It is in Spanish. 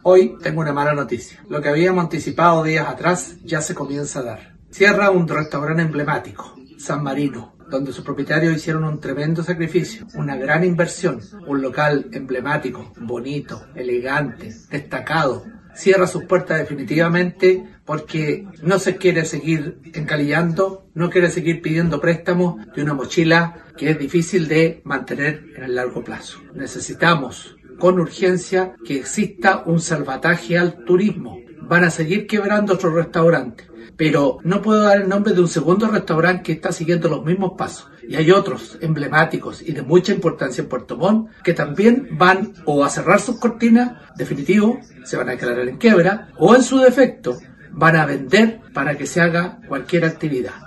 Hoy tengo una mala noticia. Lo que habíamos anticipado días atrás ya se comienza a dar. Cierra un restaurante emblemático, San Marino, donde sus propietarios hicieron un tremendo sacrificio, una gran inversión, un local emblemático, bonito, elegante, destacado. Cierra sus puertas definitivamente porque no se quiere seguir encalillando, no quiere seguir pidiendo préstamos de una mochila que es difícil de mantener en el largo plazo. Necesitamos con urgencia que exista un salvataje al turismo. Van a seguir quebrando otros restaurantes, pero no puedo dar el nombre de un segundo restaurante que está siguiendo los mismos pasos. Y hay otros emblemáticos y de mucha importancia en Puerto Montt que también van o a cerrar sus cortinas, definitivo, se van a declarar en quiebra, o en su defecto van a vender para que se haga cualquier actividad.